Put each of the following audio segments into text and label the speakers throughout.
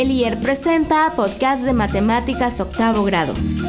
Speaker 1: Elier presenta Podcast de Matemáticas Octavo Grado.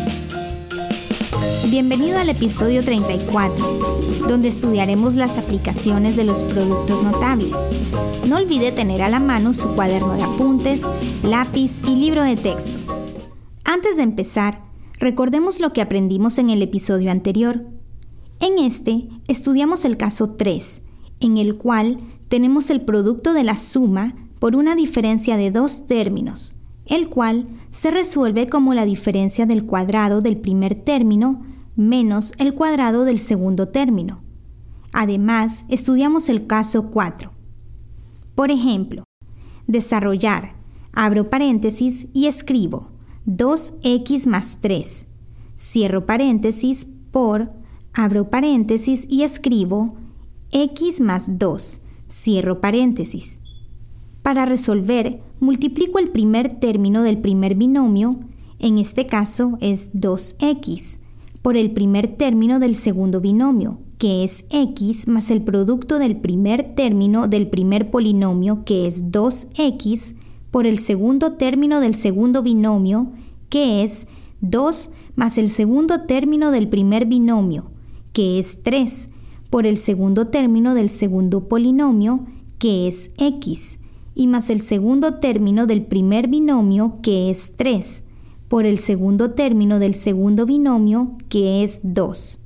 Speaker 2: Bienvenido al episodio 34, donde estudiaremos las aplicaciones de los productos notables. No olvide tener a la mano su cuaderno de apuntes, lápiz y libro de texto. Antes de empezar, recordemos lo que aprendimos en el episodio anterior. En este, estudiamos el caso 3, en el cual tenemos el producto de la suma por una diferencia de dos términos, el cual se resuelve como la diferencia del cuadrado del primer término menos el cuadrado del segundo término. Además, estudiamos el caso 4. Por ejemplo, desarrollar, abro paréntesis y escribo 2x más 3, cierro paréntesis por, abro paréntesis y escribo x más 2, cierro paréntesis. Para resolver, multiplico el primer término del primer binomio, en este caso es 2x, por el primer término del segundo binomio, que es x más el producto del primer término del primer polinomio, que es 2x, por el segundo término del segundo binomio, que es 2 más el segundo término del primer binomio, que es 3, por el segundo término del segundo polinomio, que es x, y más el segundo término del primer binomio, que es 3, por el segundo término del segundo binomio, que es 2.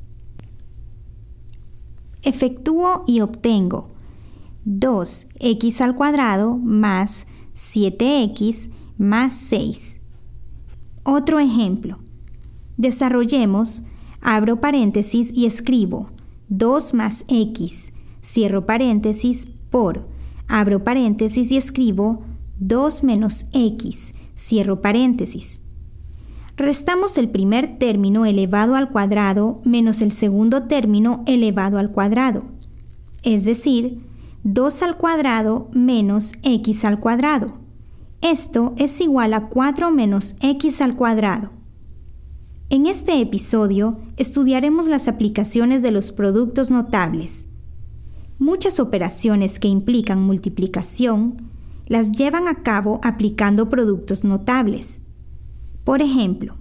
Speaker 2: Efectúo y obtengo 2x al cuadrado más 7x más 6. Otro ejemplo. Desarrollemos, abro paréntesis y escribo 2 más x, cierro paréntesis por, abro paréntesis y escribo 2 menos x, cierro paréntesis. Restamos el primer término elevado al cuadrado menos el segundo término elevado al cuadrado, es decir, 2 al cuadrado menos x al cuadrado. Esto es igual a 4 menos x al cuadrado. En este episodio estudiaremos las aplicaciones de los productos notables. Muchas operaciones que implican multiplicación las llevan a cabo aplicando productos notables. Por ejemplo,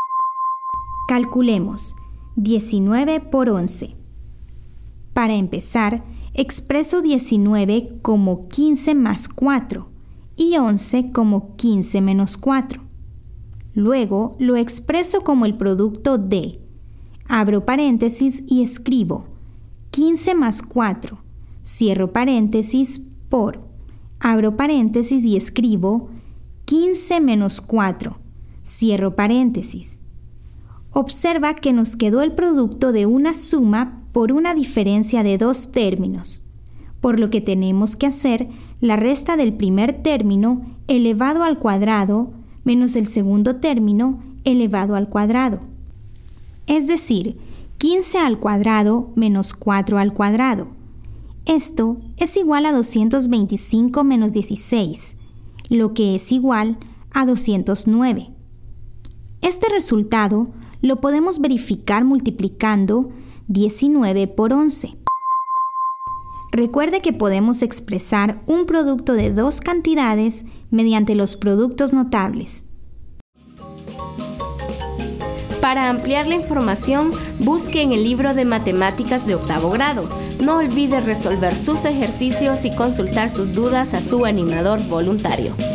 Speaker 2: calculemos 19 por 11. Para empezar, expreso 19 como 15 más 4 y 11 como 15 menos 4. Luego lo expreso como el producto de, abro paréntesis y escribo 15 más 4, cierro paréntesis por, abro paréntesis y escribo 15 menos 4, cierro paréntesis. Observa que nos quedó el producto de una suma por una diferencia de dos términos, por lo que tenemos que hacer la resta del primer término elevado al cuadrado menos el segundo término elevado al cuadrado. Es decir, 15 al cuadrado menos 4 al cuadrado. Esto es igual a 225 menos 16, lo que es igual a 209. Este resultado lo podemos verificar multiplicando 19 por 11. Recuerde que podemos expresar un producto de dos cantidades mediante los productos notables.
Speaker 1: Para ampliar la información, busque en el libro de Matemáticas de Octavo Grado. No olvide resolver sus ejercicios y consultar sus dudas a su animador voluntario.